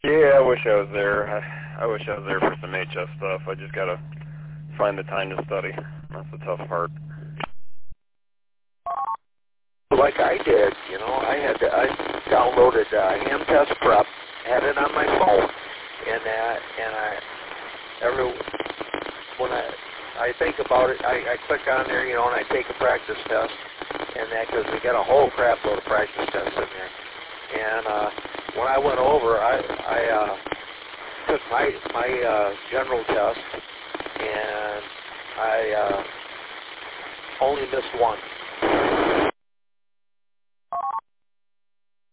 Yeah, I wish I was there. I wish I was there for some HS stuff. I just gotta find the time to study. That's the tough part. Like I did, I downloaded Ham Test Prep, had it on my phone, when I think about it, I click on there, and I take a practice test, and that because we got a whole crap load of practice tests in there. And when I went over, I took my general test, and I only missed one.